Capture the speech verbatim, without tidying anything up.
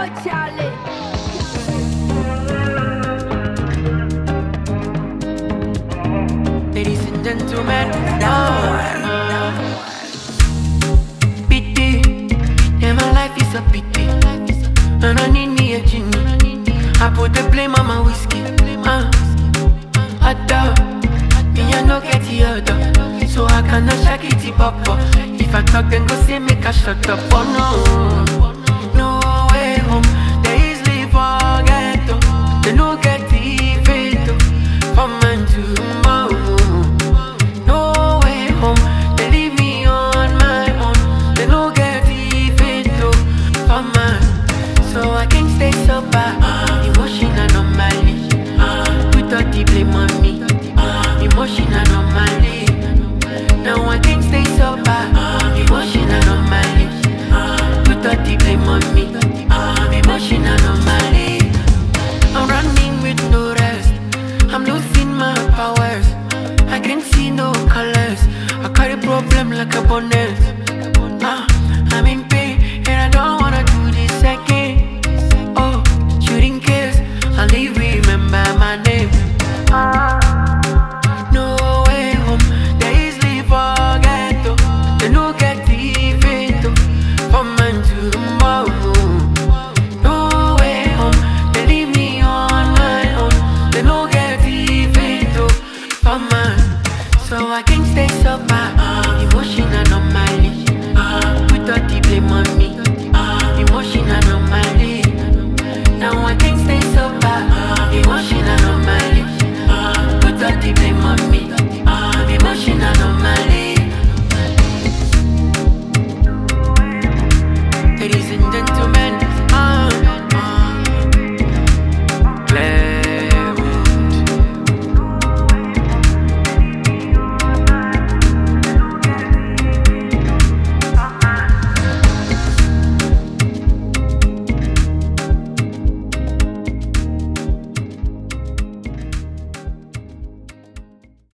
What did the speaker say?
Charlie. Ladies and gentlemen, now pity, yeah, my life is a pity, and I need me a genie. I put the blame on my whiskey, uh, other, me I no get the other, so I cannot shake it pop up. If I talk, then go say make I shut up. Oh no, no way home, they easily forget. Oh, they no get the fate. Oh, for man tomorrow. No way home, they leave me on my own. They no get the fate. Oh, for man, so I can't stay sober. Emotional anomaly, put all the blame on me. Emotional anomaly. Now I can't stay sober. Emotional anomaly. Put all the blame on me. Emotional anomaly. I'm running with no rest. I'm losing my powers. I can't see no colors. I carry problem like a bonnet. Uh, I'm in pain and I don't wanna do this again. Oh, shooting kiss, I'll leave remember my name. Uh, no way home, they easily forget. Oh, they no get the fate. Oh, for man tomorrow. No way home, they leave me on my own. They no get the fate. Oh, for man, so I can't stay sober. Emotional anomaly, put all the blame on me.